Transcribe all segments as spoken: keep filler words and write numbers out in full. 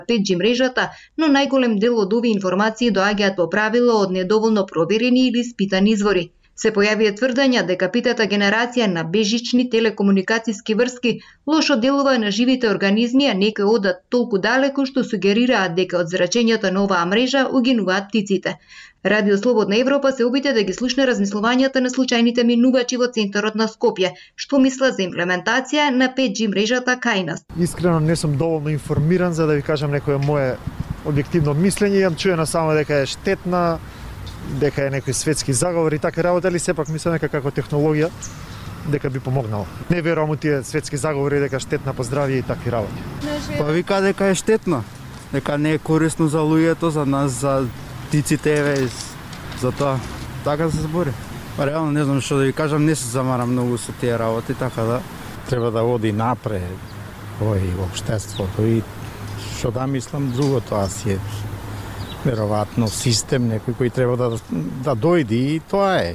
пет джи мрежата, но најголем дел од овие информации доаѓаат по правило од недоволно проверени или испитани извори. Се појавија тврдења дека петата генерација на бежични телекомуникацијски врски лошо делува на живите организми, а некои одат толку далеку што сугерираат дека од зрачењето на оваа мрежа угинуваат птиците. Радио Слободна Европа се обиде да ги слушне размислувањата на случајните минувачи во центарот на Скопје, што мислат за имплементација на пет джи мрежата кај нас. Искрено не сум доволно информиран за да ви кажам некое мое објективно мислење, јам чуено само дека е штетна, дека е некои светски заговори и така работа, али сепак мислам дека како технологија дека би помогнала. Не верувам у тие светски заговори дека штетна по здравје и такви работи. Па вика дека е штетна, дека не е корисно за луѓето, за нас, за птиците, еве, за тоа. Така се збори. Па реално не знам што да ви кажам, не се замарам многу со тие работи, така да треба да оди напред овој општеството и што да мислам другото, аз е веројатно систем некој кој треба да да дојде и тоа е.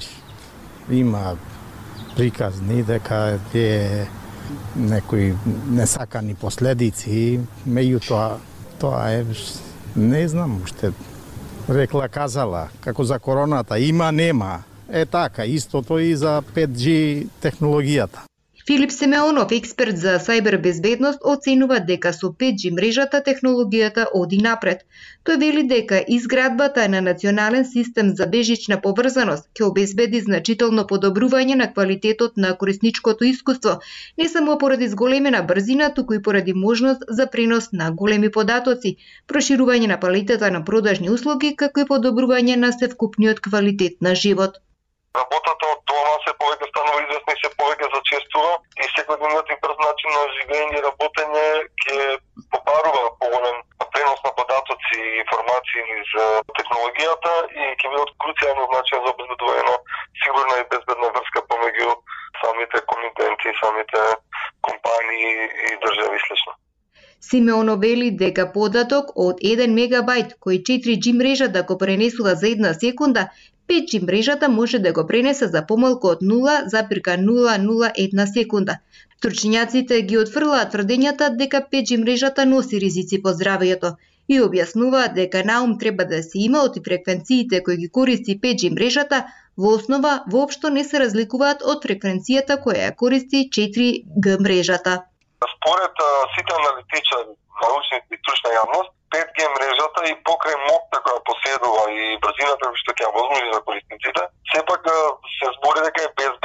Има приказни дека е некои несакани последици, меѓутоа тоа е не знам уште рекла казала како за короната има нема. Е така, истото и за пет джи технологијата. Филип Симеонов, експерт за сајбербезбедност, оценува дека со пет джи мрежата технологијата оди напред. Тој вели дека изградбата на национален систем за бежична поврзаност ќе обезбеди значително подобрување на квалитетот на корисничкото искуство, не само поради зголемена брзина, туку и поради можност за пренос на големи податоци, проширување на палетата на продажни услуги, како и подобрување на севкупниот квалитет на живот. Работата од дома се повеќе станува известна и се повеќе зачестува и секојдневниот и брз начин на живење и работење ќе побарува поголем пренос на податоци и информации за технологијата и ќе биде од круцијално значење за обезбедување на сигурна и безбедна врска помеѓу самите комитенти, самите компании и држави и слично. Симеоно вели дека податок од еден мегабајт кој четири джи мрежата го пренесува за една секунда, пет джи мрежата може да го пренесе за помалку од нула запирка нула нула една секунда. Стручњаците ги отфрлаат тврдењата дека пет джи мрежата носи ризици по здравјето и објаснуваат дека наум треба да се има од фреквенциите кои ги користи пет джи мрежата во основа воопшто не се разликуваат од фреквенцијата која ја користи четири джи мрежата. Според сите аналитичари, научници и стручна јавност, пет джи мрежата и покрај моќта која поседува и брзината која ќе ја возможи за корисниците, сепак се збори дека е без